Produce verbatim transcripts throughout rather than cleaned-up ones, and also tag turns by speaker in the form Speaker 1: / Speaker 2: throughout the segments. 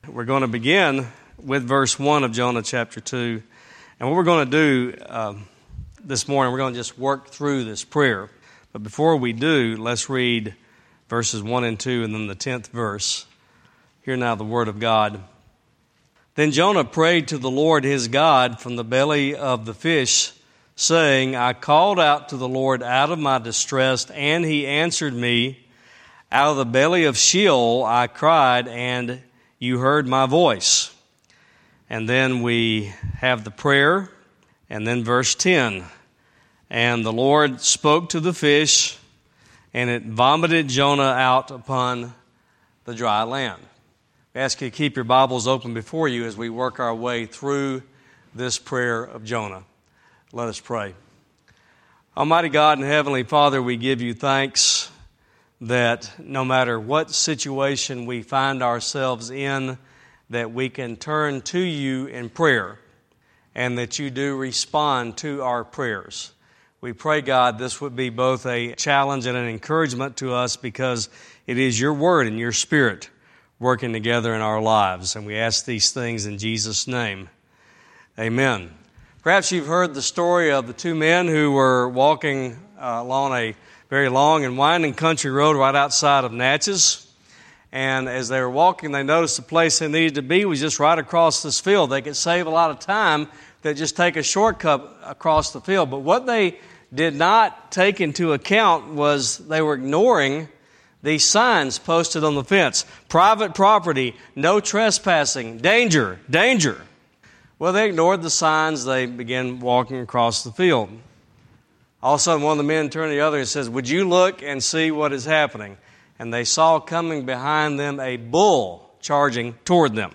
Speaker 1: We're going to begin with verse one of Jonah chapter two. And what we're going to do um, this morning, we're going to just work through this prayer. But before we do, let's read verses one and two and then the tenth verse. Hear now the word of God. Then Jonah prayed to the Lord his God from the belly of the fish, saying, I called out to the Lord out of my distress, and he answered me. Out of the belly of Sheol I cried, and you heard my voice. And then we have the prayer, and then verse ten. And the Lord spoke to the fish, and it vomited Jonah out upon the dry land. I ask you to keep your Bibles open before you as we work our way through this prayer of Jonah. Let us pray. Almighty God and Heavenly Father, we give you thanks that no matter what situation we find ourselves in, that we can turn to you in prayer and that you do respond to our prayers. We pray, God, this would be both a challenge and an encouragement to us because it is your word and your spirit working together in our lives. And we ask these things in Jesus' name. Amen. Perhaps you've heard the story of the two men who were walking uh, along a very long and winding country road right outside of Natchez. And as they were walking, they noticed the place they needed to be was just right across this field. They could save a lot of time. They'd just take a shortcut across the field. But what they did not take into account was they were ignoring these signs posted on the fence. Private property, no trespassing, danger, danger. Well, they ignored the signs. They began walking across the field. All of a sudden, one of the men turned to the other and says, would you look and see what is happening? And they saw coming behind them a bull charging toward them.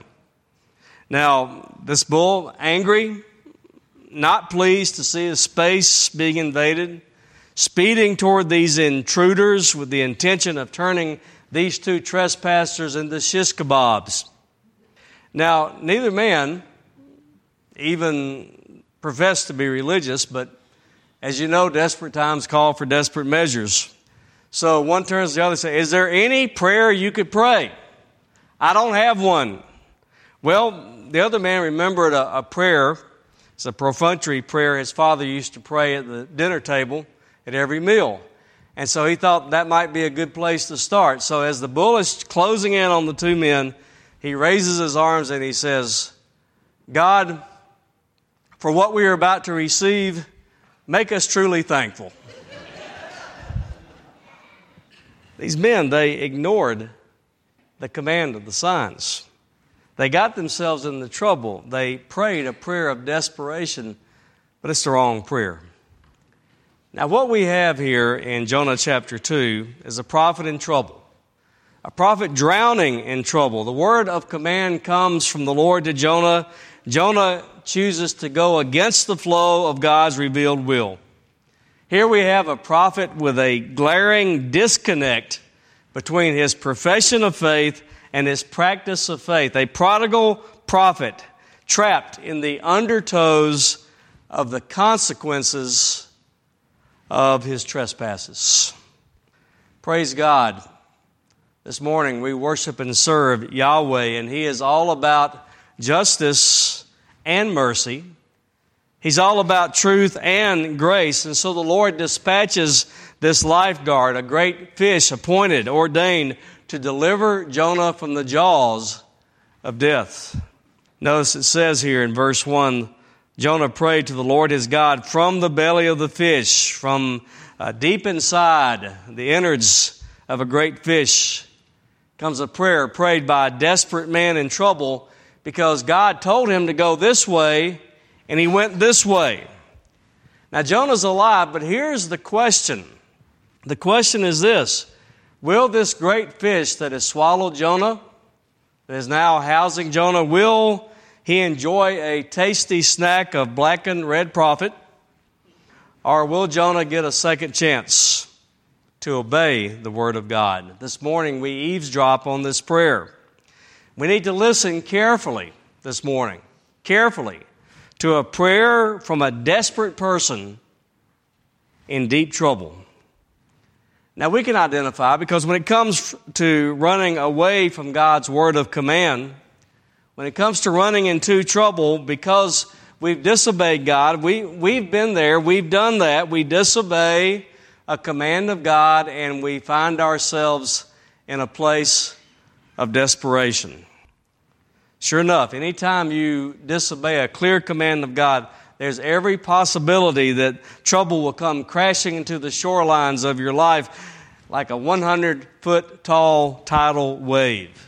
Speaker 1: Now, this bull, angry, not pleased to see his space being invaded, speeding toward these intruders with the intention of turning these two trespassers into shish kebabs. Now, neither man even professed to be religious, but as you know, desperate times call for desperate measures. So one turns to the other and says, is there any prayer you could pray? I don't have one. Well, the other man remembered a, a prayer. It's a perfunctory prayer his father used to pray at the dinner table at every meal. And so he thought that might be a good place to start. So as the bull is closing in on the two men, he raises his arms and he says, God, for what we are about to receive, make us truly thankful. These men, they ignored the command of the signs. They got themselves into trouble. They prayed a prayer of desperation, but it's the wrong prayer. Now, what we have here in Jonah chapter two is a prophet in trouble, a prophet drowning in trouble. The word of command comes from the Lord to Jonah. Jonah chooses to go against the flow of God's revealed will. Here we have a prophet with a glaring disconnect between his profession of faith and his practice of faith. A prodigal prophet trapped in the undertows of the consequences of his trespasses. Praise God. This morning we worship and serve Yahweh, and He is all about justice and mercy. He's all about truth and grace. And so the Lord dispatches this lifeguard, a great fish appointed, ordained to deliver Jonah from the jaws of death. Notice it says here in verse one, Jonah prayed to the Lord his God from the belly of the fish, from uh, deep inside the innards of a great fish comes a prayer prayed by a desperate man in trouble because God told him to go this way and he went this way. Now Jonah's alive, but here's the question. The question is this: will this great fish that has swallowed Jonah, that is now housing Jonah, will he enjoy a tasty snack of blackened red prophet, or will Jonah get a second chance to obey the word of God? This morning we eavesdrop on this prayer. We need to listen carefully this morning, carefully, to a prayer from a desperate person in deep trouble. Now we can identify, because when it comes to running away from God's word of command, When it comes to running into trouble, because we've disobeyed God, we, we've been there, we've done that, we disobey a command of God, and we find ourselves in a place of desperation. Sure enough, anytime you disobey a clear command of God, there's every possibility that trouble will come crashing into the shorelines of your life like a one hundred foot tall tidal wave.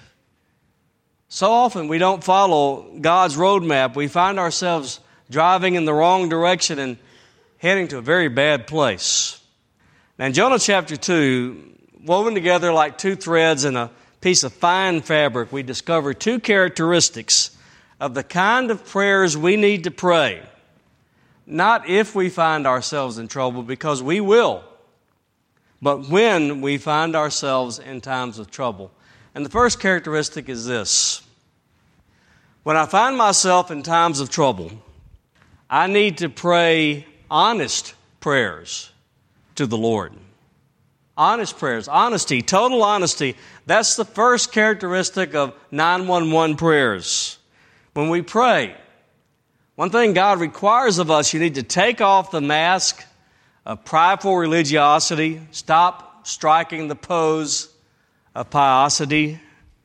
Speaker 1: So often we don't follow God's roadmap. We find ourselves driving in the wrong direction and heading to a very bad place. Now in Jonah chapter two, woven together like two threads in a piece of fine fabric, we discover two characteristics of the kind of prayers we need to pray. Not if we find ourselves in trouble, because we will, but when we find ourselves in times of trouble. And the first characteristic is this. When I find myself in times of trouble, I need to pray honest prayers to the Lord. Honest prayers, honesty, total honesty. That's the first characteristic of nine one one prayers. When we pray, one thing God requires of us, you need to take off the mask of prideful religiosity. Stop striking the pose of piosity.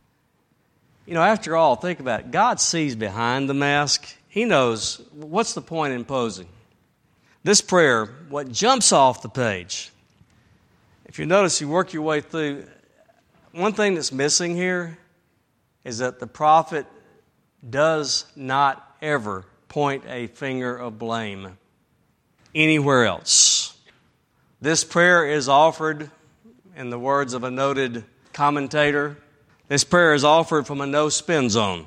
Speaker 1: You know, after all, think about it. God sees behind the mask. He knows what's the point in posing. This prayer, what jumps off the page, if you notice, you work your way through, one thing that's missing here is that the prophet does not ever point a finger of blame anywhere else. This prayer is offered, in the words of a noted commentator, this prayer is offered from a no-spin zone.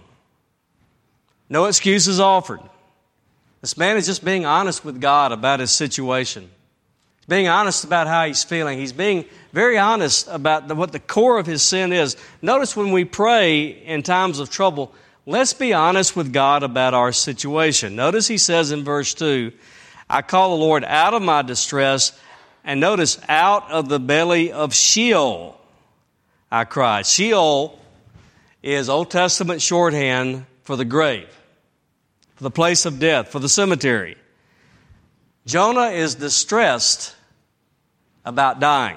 Speaker 1: No excuses offered. This man is just being honest with God about his situation. He's being honest about how he's feeling. He's being very honest about the, what the core of his sin is. Notice when we pray in times of trouble, let's be honest with God about our situation. Notice he says in verse two, I call the Lord out of my distress, and notice, out of the belly of Sheol I cried. Sheol is Old Testament shorthand for the grave, for the place of death, for the cemetery. Jonah is distressed about dying.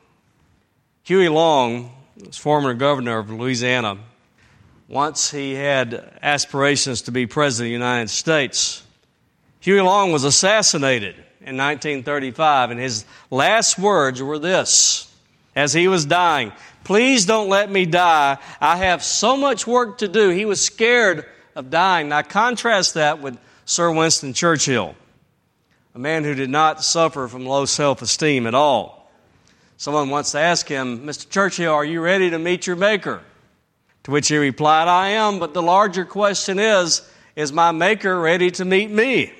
Speaker 1: Huey Long, was former governor of Louisiana, once he had aspirations to be president of the United States. Huey Long was assassinated in nineteen thirty-five, and his last words were this, as he was dying, please don't let me die. I have so much work to do. He was scared of dying. Now contrast that with Sir Winston Churchill, a man who did not suffer from low self-esteem at all. Someone once asked him, Mister Churchill, are you ready to meet your Maker? To which he replied, I am, but the larger question is, is my Maker ready to meet me?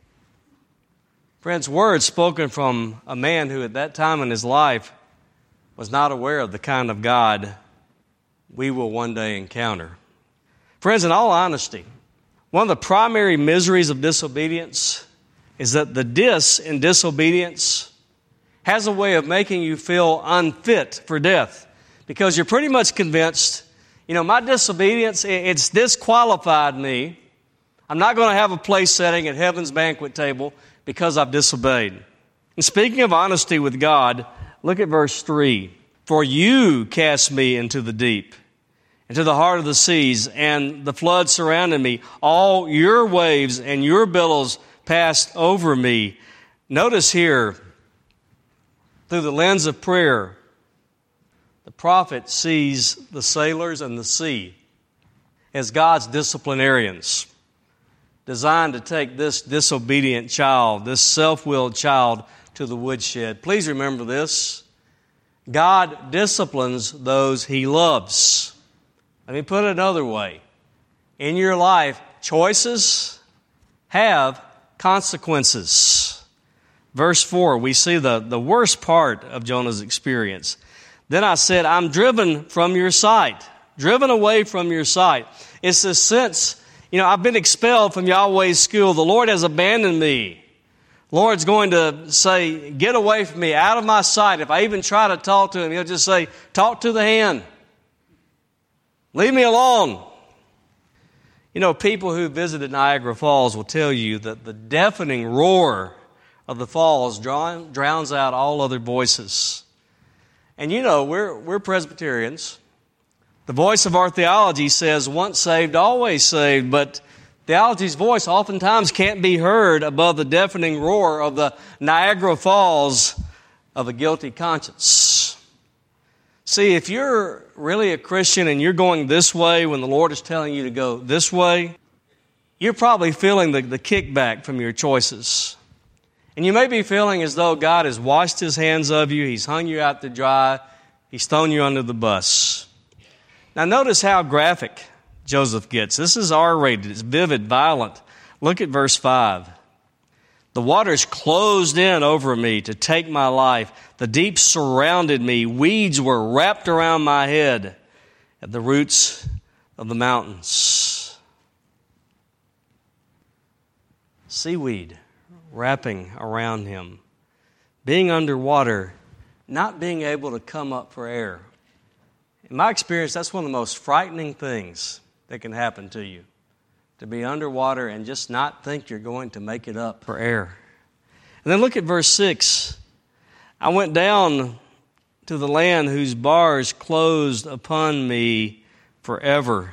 Speaker 1: Friends, words spoken from a man who at that time in his life was not aware of the kind of God we will one day encounter. Friends, in all honesty, one of the primary miseries of disobedience is that the dis in disobedience has a way of making you feel unfit for death, because you're pretty much convinced, you know, my disobedience, it's disqualified me. I'm not going to have a place setting at heaven's banquet table because I've disobeyed. And speaking of honesty with God, look at verse three. For you cast me into the deep, into the heart of the seas, and the flood surrounded me. All your waves and your billows passed over me. Notice here, through the lens of prayer, the prophet sees the sailors and the sea as God's disciplinarians, designed to take this disobedient child, this self-willed child, to the woodshed. Please remember this. God disciplines those He loves. Let me put it another way. In your life, choices have consequences. Verse four, we see the, the worst part of Jonah's experience. Then I said, I'm driven from your sight, driven away from your sight. It's this sense, you know, I've been expelled from Yahweh's school. The Lord has abandoned me. The Lord's going to say, get away from me, out of my sight. If I even try to talk to Him, He'll just say, talk to the hand. Leave me alone. You know, people who visited Niagara Falls will tell you that the deafening roar of the falls drown, drowns out all other voices. And you know, we're, we're Presbyterians. The voice of our theology says, once saved, always saved, but theology's voice oftentimes can't be heard above the deafening roar of the Niagara Falls of a guilty conscience. See, if you're really a Christian and you're going this way when the Lord is telling you to go this way, you're probably feeling the, the kickback from your choices. And you may be feeling as though God has washed His hands of you, He's hung you out to dry, He's thrown you under the bus. Now notice how graphic Joseph gets. This is R-rated. It's vivid, violent. Look at verse five. The waters closed in over me to take my life. The deep surrounded me. Weeds were wrapped around my head at the roots of the mountains. Seaweed wrapping around him. Being underwater, not being able to come up for air. In my experience, that's one of the most frightening things that can happen to you, to be underwater and just not think you're going to make it up for air. And then look at verse six. I went down to the land whose bars closed upon me forever.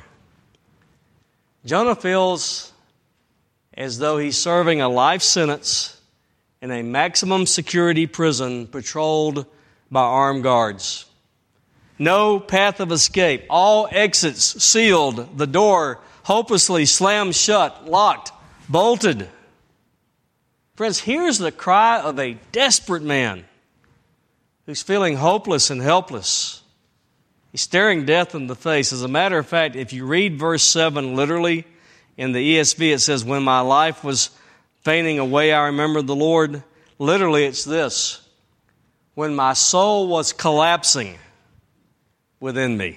Speaker 1: Jonah feels as though he's serving a life sentence in a maximum security prison patrolled by armed guards. No path of escape. All exits sealed. The door hopelessly slammed shut, locked, bolted. Friends, here's the cry of a desperate man who's feeling hopeless and helpless. He's staring death in the face. As a matter of fact, if you read verse seven literally, in the E S V it says, when my life was fainting away, I remembered the Lord. Literally, it's this. When my soul was collapsing within me.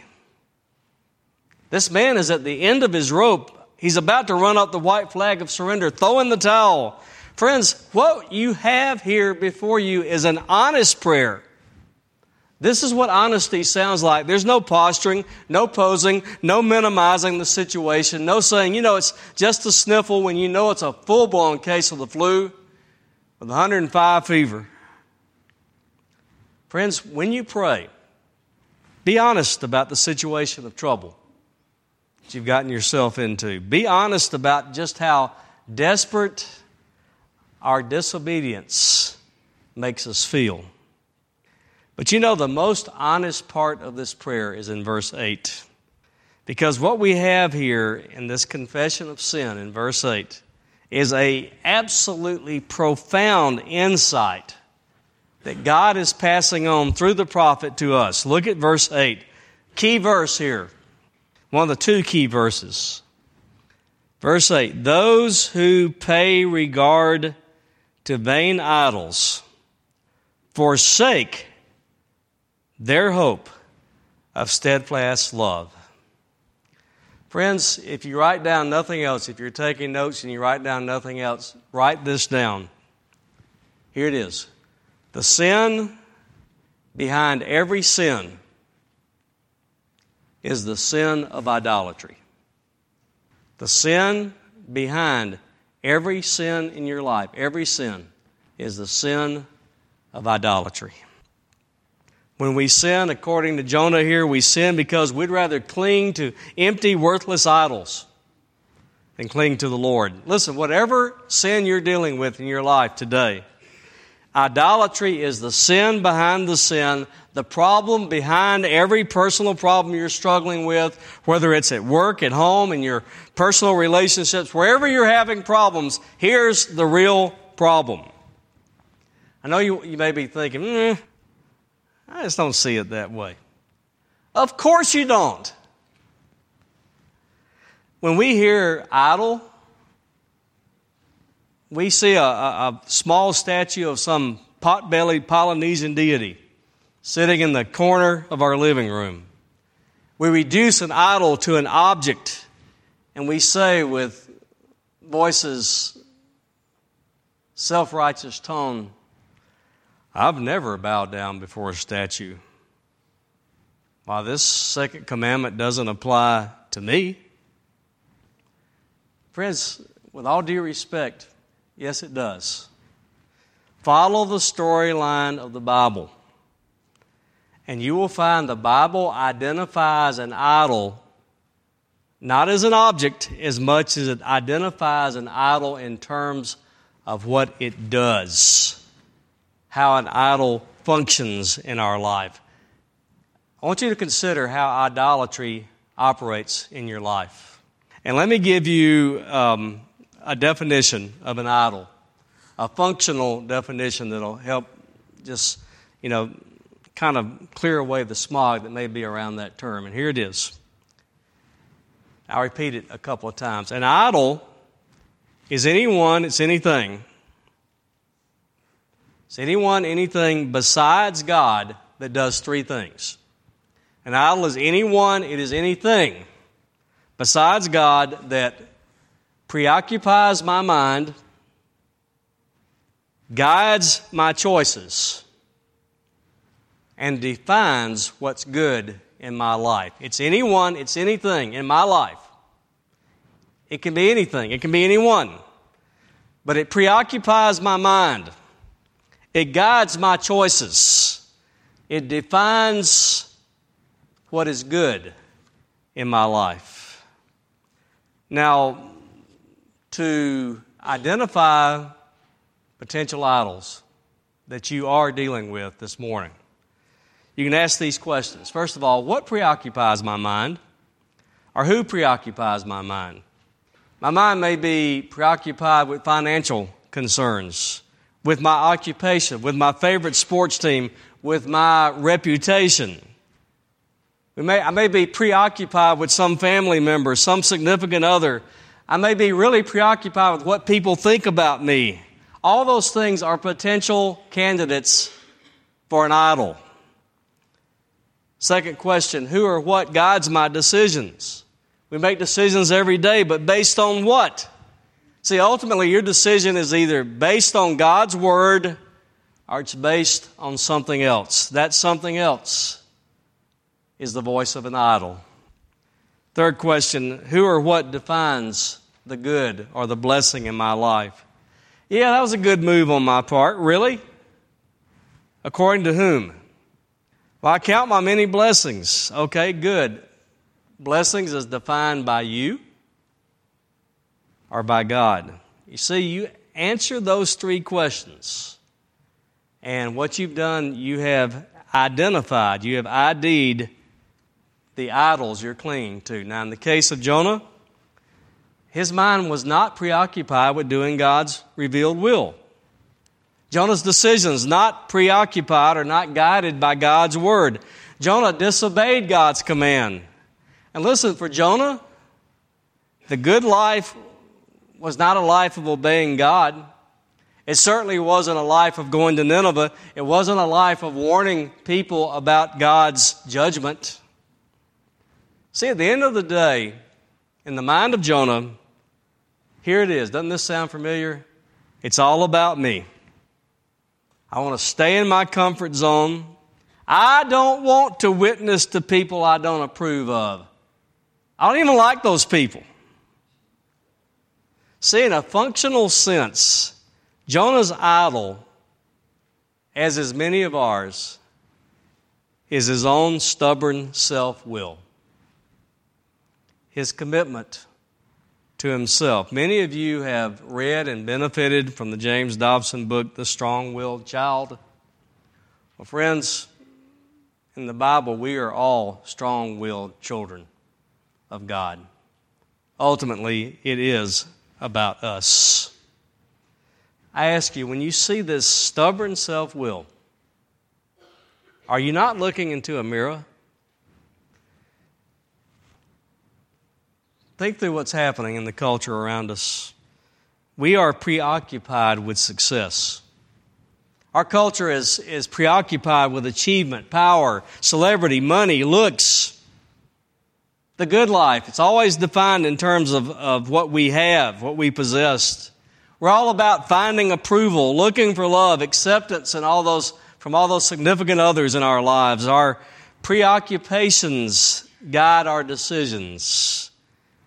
Speaker 1: This man is at the end of his rope. He's about to run up the white flag of surrender, throw in the towel. Friends, what you have here before you is an honest prayer. This is what honesty sounds like. There's no posturing, no posing, no minimizing the situation, no saying, you know, it's just a sniffle when you know it's a full-blown case of the flu with one hundred five fever. Friends, when you pray, be honest about the situation of trouble that you've gotten yourself into. Be honest about just how desperate our disobedience makes us feel. But you know, the most honest part of this prayer is in verse eight. Because what we have here in this confession of sin in verse eight is a absolutely profound insight that God is passing on through the prophet to us. Look at verse eight. Key verse here. One of the two key verses. Verse eight. Those who pay regard to vain idols forsake their hope of steadfast love. Friends, if you write down nothing else, if you're taking notes and you write down nothing else, write this down. Here it is. The sin behind every sin is the sin of idolatry. The sin behind every sin in your life, every sin, is the sin of idolatry. When we sin, according to Jonah here, we sin because we'd rather cling to empty, worthless idols than cling to the Lord. Listen, whatever sin you're dealing with in your life today, idolatry is the sin behind the sin, the problem behind every personal problem you're struggling with, whether it's at work, at home, in your personal relationships, wherever you're having problems, here's the real problem. I know you, you may be thinking, eh, I just don't see it that way. Of course you don't. When we hear idol, we see a, a, a small statue of some pot-bellied Polynesian deity sitting in the corner of our living room. We reduce an idol to an object, and we say with voices, self-righteous tone, I've never bowed down before a statue. While this second commandment doesn't apply to me. Friends, with all due respect, yes, it does. Follow the storyline of the Bible, and you will find the Bible identifies an idol not as an object as much as it identifies an idol in terms of what it does, how an idol functions in our life. I want you to consider how idolatry operates in your life. And let me give you um, a definition of an idol, a functional definition that will help just, you know, kind of clear away the smog that may be around that term. And here it is. I'll repeat it a couple of times. An idol is anyone, it's anything. It's anyone, anything besides God that does three things. An idol is anyone, it is anything besides God that preoccupies my mind, guides my choices, and defines what's good in my life. It's anyone, it's anything in my life. It can be anything, it can be anyone. But it preoccupies my mind. It guides my choices. It defines what is good in my life. Now, to identify potential idols that you are dealing with this morning, you can ask these questions. First of all, what preoccupies my mind? Or who preoccupies my mind? My mind may be preoccupied with financial concerns, with my occupation, with my favorite sports team, with my reputation. We may, I may be preoccupied with some family member, some significant other. I may be really preoccupied with what people think about me. All those things are potential candidates for an idol. Second question, who or what guides my decisions? We make decisions every day, but based on what? See, ultimately, your decision is either based on God's Word or it's based on something else. That something else is the voice of an idol. Third question, who or what defines the good or the blessing in my life? Yeah, that was a good move on my part. Really? According to whom? Well, I count my many blessings. Okay, good. Blessings is defined by you or by God. You see, you answer those three questions, and what you've done, you have identified, you have I D'd the idols you're clinging to. Now, in the case of Jonah, his mind was not preoccupied with doing God's revealed will. Jonah's decisions not preoccupied or not guided by God's word. Jonah disobeyed God's command. And listen, for Jonah, the good life was not a life of obeying God. It certainly wasn't a life of going to Nineveh. It wasn't a life of warning people about God's judgment. See, at the end of the day, in the mind of Jonah, here it is. Doesn't this sound familiar? It's all about me. I want to stay in my comfort zone. I don't want to witness to people I don't approve of. I don't even like those people. See, in a functional sense, Jonah's idol, as is many of ours, is his own stubborn self-will. His commitment to himself. Many of you have read and benefited from the James Dobson book, The Strong-Willed Child. Well, friends, in the Bible, we are all strong-willed children of God. Ultimately, it is about us. I ask you, when you see this stubborn self-will, are you not looking into a mirror? Think through what's happening in the culture around us. We are preoccupied with success. Our culture is, is preoccupied with achievement, power, celebrity, money, looks. The good life. It's always defined in terms of, of what we have, what we possessed. We're all about finding approval, looking for love, acceptance, and all those from all those significant others in our lives. Our preoccupations guide our decisions.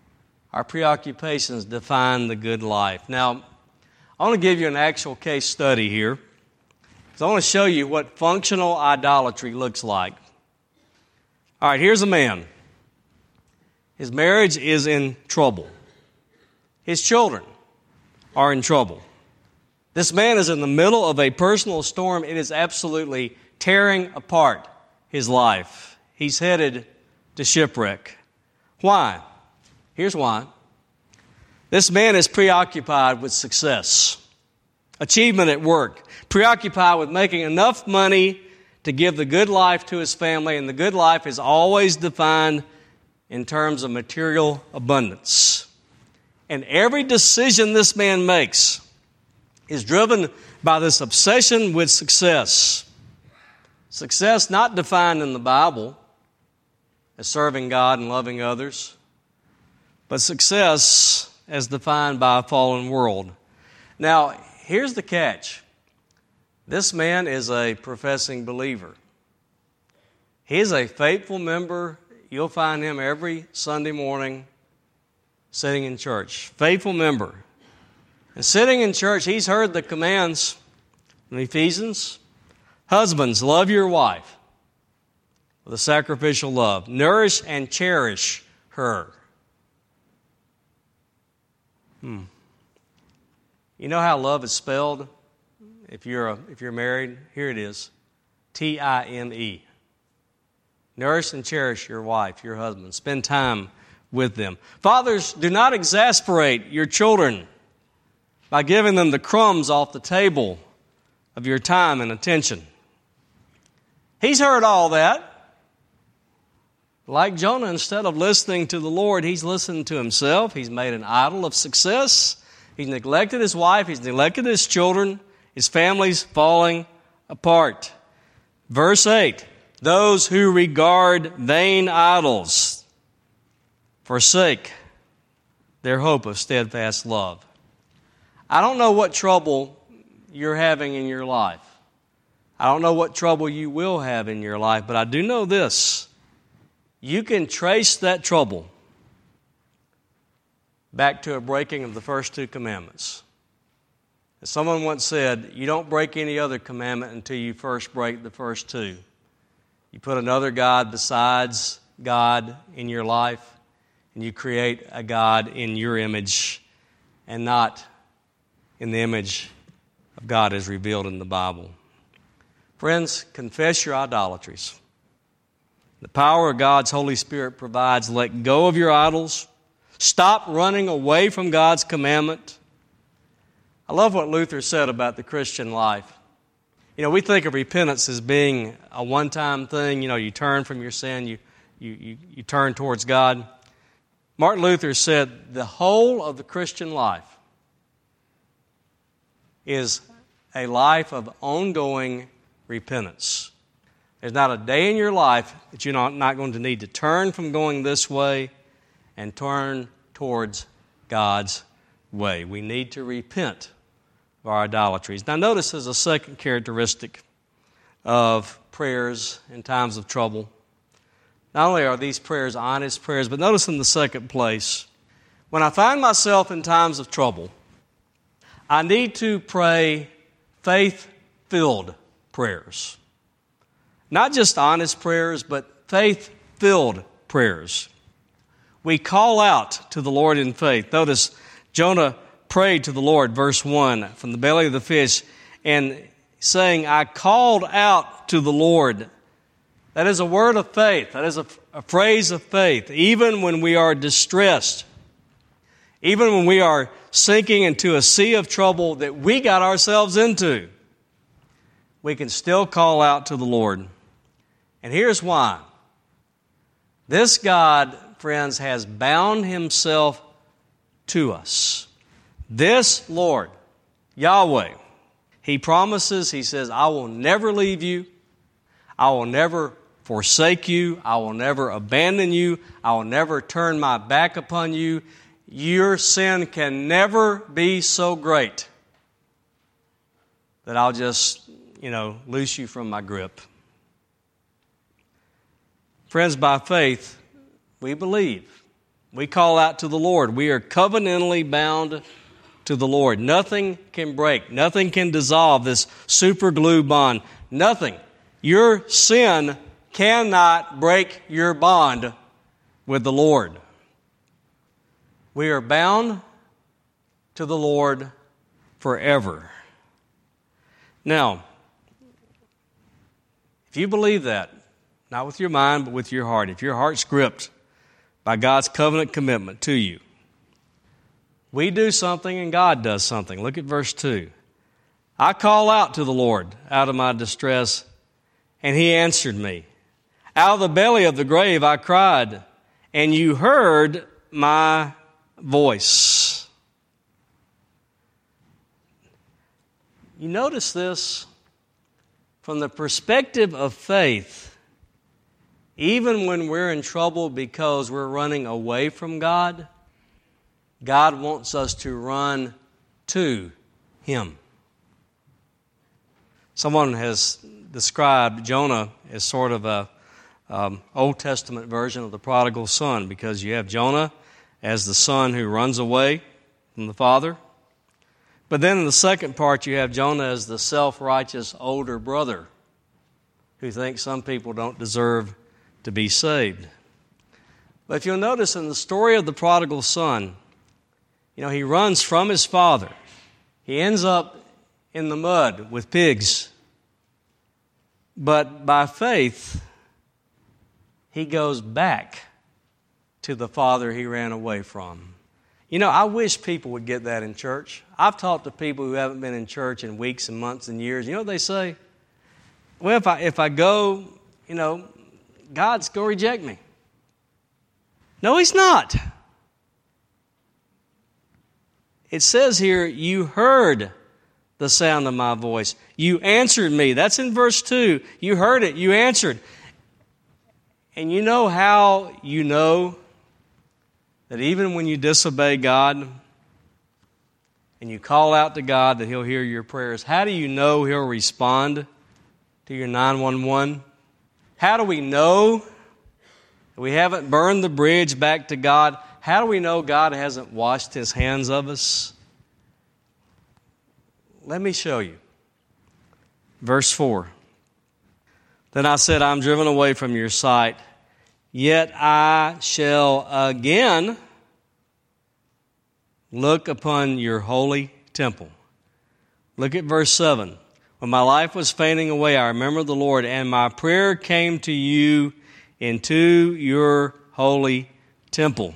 Speaker 1: our preoccupations define the good life. Now, I want to give you an actual case study here. So I want to show you what functional idolatry looks like. All right, here's a man. His marriage is in trouble. His children are in trouble. This man is in the middle of a personal storm. It is absolutely tearing apart his life. He's headed to shipwreck. Why? Here's why. This man is preoccupied with success, achievement at work, preoccupied with making enough money to give the good life to his family, and the good life is always defined in terms of material abundance. And every decision this man makes is driven by this obsession with success. Success not defined in the Bible as serving God and loving others, but success as defined by a fallen world. Now, here's the catch. This man is a professing believer. He is a faithful member. You'll find him every Sunday morning sitting in church. Faithful member. And sitting in church, he's heard the commands in Ephesians. Husbands, love your wife with a sacrificial love. Nourish and cherish her. Hmm. You know how love is spelled? If you're a, if you're married, here it is. T I M E. Nourish and cherish your wife, your husband. Spend time with them. Fathers, do not exasperate your children by giving them the crumbs off the table of your time and attention. He's heard all that. Like Jonah, instead of listening to the Lord, he's listened to himself. He's made an idol of success. He's neglected his wife. He's neglected his children. His family's falling apart. Verse eight, those who regard vain idols forsake their hope of steadfast love. I don't know what trouble you're having in your life. I don't know what trouble you will have in your life, but I do know this. You can trace that trouble back to a breaking of the first two commandments. As someone once said, you don't break any other commandment until you first break the first two. You put another God besides God in your life, and you create a God in your image and not in the image of God as revealed in the Bible. Friends, confess your idolatries. The power of God's Holy Spirit provides. Let go of your idols. Stop running away from God's commandment. I love what Luther said about the Christian life. You know, we think of repentance as being a one-time thing. You know, you turn from your sin, you, you, you, you turn towards God. Martin Luther said the whole of the Christian life is a life of ongoing repentance. There's not a day in your life that you're not, not going to need to turn from going this way and turn towards God's way. We need to repent of our idolatries. Now notice there's a second characteristic of prayers in times of trouble. Not only are these prayers honest prayers, but notice in the second place, when I find myself in times of trouble, I need to pray faith-filled prayers. Not just honest prayers, but faith-filled prayers. We call out to the Lord in faith. Notice Jonah prayed to the Lord, verse one, from the belly of the fish, and saying, I called out to the Lord. That is a word of faith. That is a, a phrase of faith. Even when we are distressed, even when we are sinking into a sea of trouble that we got ourselves into, we can still call out to the Lord. And here's why. This God, friends, has bound himself to us. This Lord, Yahweh, he promises, he says, I will never leave you. I will never forsake you. I will never abandon you. I will never turn my back upon you. Your sin can never be so great that I'll just, you know, loose you from my grip. Friends, by faith, we believe We call out to the Lord. We are covenantally bound to the Lord. Nothing can break. Nothing can dissolve this super glue bond. Nothing. Your sin cannot break your bond with the Lord. We are bound to the Lord forever. Now, if you believe that, not with your mind, but with your heart, if your heart's gripped by God's covenant commitment to you, we do something and God does something. Look at verse two. I call out to the Lord out of my distress, and He answered me. Out of the belly of the grave I cried, and you heard my voice. You notice this from the perspective of faith. Even when we're in trouble because we're running away from God, God wants us to run to Him. Someone has described Jonah as sort of a um, Old Testament version of the prodigal son, because you have Jonah as the son who runs away from the father. But then in the second part, you have Jonah as the self-righteous older brother who thinks some people don't deserve to be saved. But if you'll notice in the story of the prodigal son, you know, he runs from his father. He ends up in the mud with pigs. But by faith, he goes back to the father he ran away from. You know, I wish people would get that in church. I've talked to people who haven't been in church in weeks and months and years. You know what they say? Well, if I, if I go, you know, God's going to reject me. No, He's not. It says here, you heard the sound of my voice. You answered me. That's in verse two. You heard it. You answered. And you know how you know that even when you disobey God and you call out to God that He'll hear your prayers, how do you know He'll respond to your nine one one? How do we know that we haven't burned the bridge back to God? How do we know God hasn't washed His hands of us? Let me show you. Verse four. Then I said, I'm driven away from your sight, yet I shall again look upon your holy temple. Look at verse seven. When my life was fading away, I remembered the Lord, and my prayer came to you into your holy temple.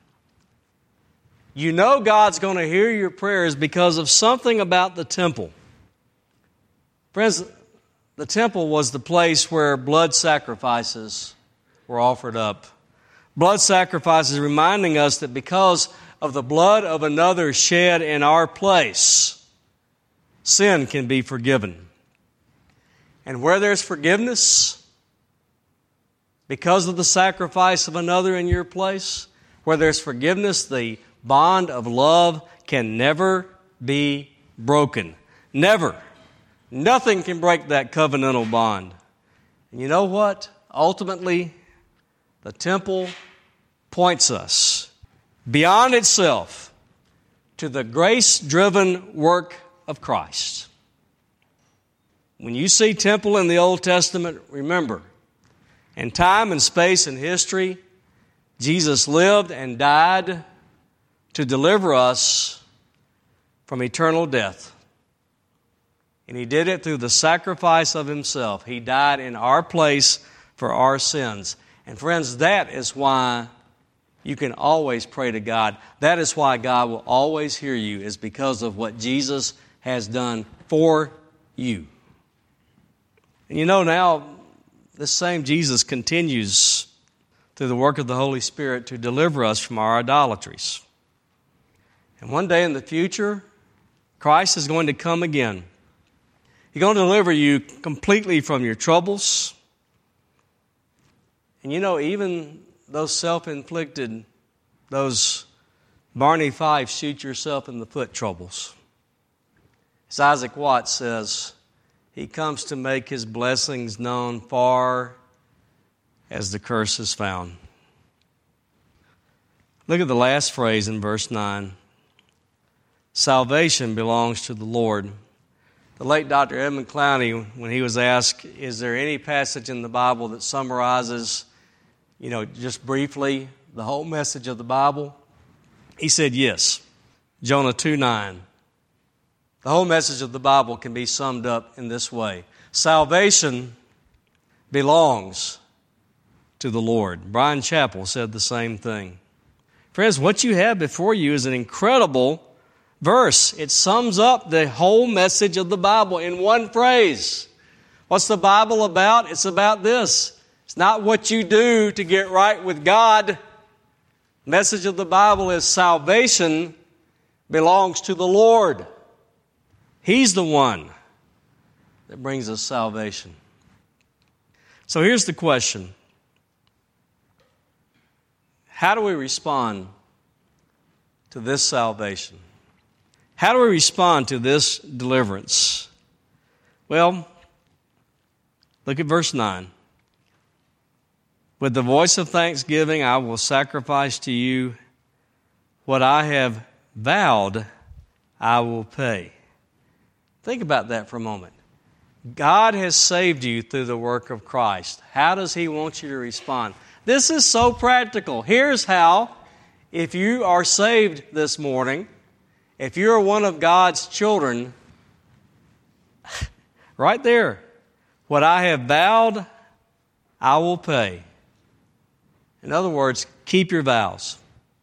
Speaker 1: You know God's going to hear your prayers because of something about the temple. Friends, the temple was the place where blood sacrifices were offered up. Blood sacrifices reminding us that because of the blood of another shed in our place, sin can be forgiven. And where there's forgiveness, because of the sacrifice of another in your place, where there's forgiveness, the bond of love can never be broken. Never. Nothing can break that covenantal bond. And you know what? Ultimately, the temple points us beyond itself to the grace-driven work of Christ. When you see temple in the Old Testament, remember, in time and space and history, Jesus lived and died to deliver us from eternal death. And He did it through the sacrifice of Himself. He died in our place for our sins. And friends, that is why you can always pray to God. That is why God will always hear you, is because of what Jesus has done for you. And you know, now, this same Jesus continues through the work of the Holy Spirit to deliver us from our idolatries. And one day in the future, Christ is going to come again. He's going to deliver you completely from your troubles. And you know, even those self-inflicted, those Barney Fife shoot yourself in the foot troubles. As Isaac Watts says, He comes to make His blessings known far as the curse is found. Look at the last phrase in verse nine. Salvation belongs to the Lord. The late Doctor Edmund Clowney, when he was asked, is there any passage in the Bible that summarizes, you know, just briefly the whole message of the Bible? He said yes. Jonah two nine. The whole message of the Bible can be summed up in this way. Salvation belongs to the Lord. Brian Chappell said the same thing. Friends, what you have before you is an incredible verse. It sums up the whole message of the Bible in one phrase. What's the Bible about? It's about this. It's not what you do to get right with God. The message of the Bible is salvation belongs to the Lord. He's the one that brings us salvation. So here's the question. How do we respond to this salvation? How do we respond to this deliverance? Well, look at verse nine. With the voice of thanksgiving, I will sacrifice to you what I have vowed, I will pay. Think about that for a moment. God has saved you through the work of Christ. How does He want you to respond? This is so practical. Here's how. If you are saved this morning, if you're one of God's children, right there, what I have vowed, I will pay. In other words, keep your vows.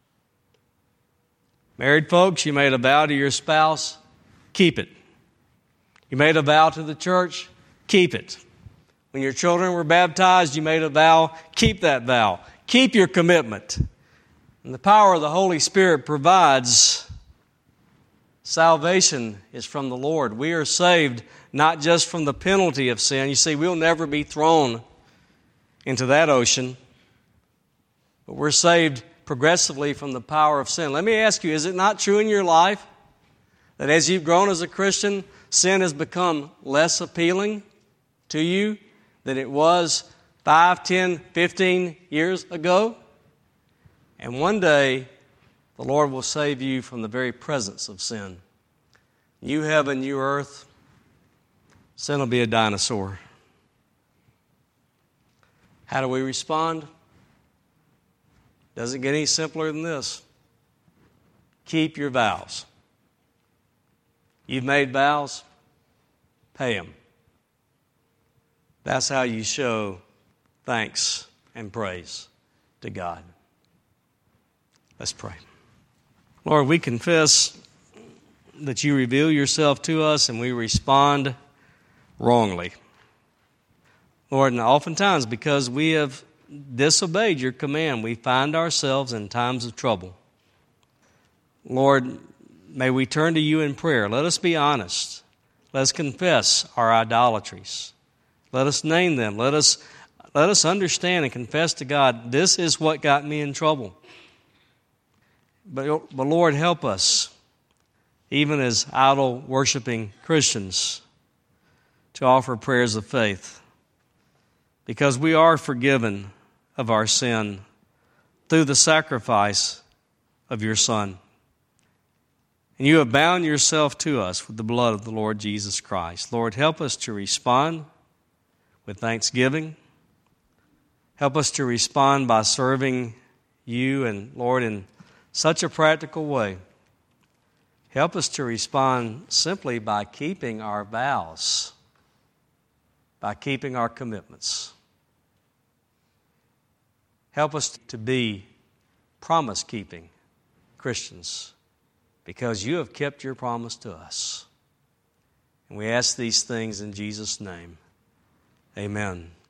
Speaker 1: Married folks, you made a vow to your spouse, keep it. You made a vow to the church, keep it. When your children were baptized, you made a vow, keep that vow. Keep your commitment. And the power of the Holy Spirit provides. Salvation is from the Lord. We are saved not just from the penalty of sin. You see, we'll never be thrown into that ocean. But we're saved progressively from the power of sin. Let me ask you, is it not true in your life that as you've grown as a Christian, sin has become less appealing to you than it was five, ten, fifteen years ago? And one day, the Lord will save you from the very presence of sin. New heaven, new earth, sin will be a dinosaur. How do we respond? Doesn't get any simpler than this. Keep your vows. You've made vows, pay them. That's how you show thanks and praise to God. Let's pray. Lord, we confess that you reveal yourself to us and we respond wrongly. Lord, and oftentimes because we have disobeyed your command, we find ourselves in times of trouble. Lord, may we turn to you in prayer. Let us be honest. Let us confess our idolatries. Let us name them. Let us, let us understand and confess to God, this is what got me in trouble. But, but Lord, help us, even as idol-worshiping Christians, to offer prayers of faith, because we are forgiven of our sin through the sacrifice of your Son. And you have bound yourself to us with the blood of the Lord Jesus Christ. Lord, help us to respond with thanksgiving. Help us to respond by serving you, and Lord, in such a practical way. Help us to respond simply by keeping our vows, by keeping our commitments. Help us to be promise-keeping Christians, because you have kept your promise to us. And we ask these things in Jesus' name. Amen.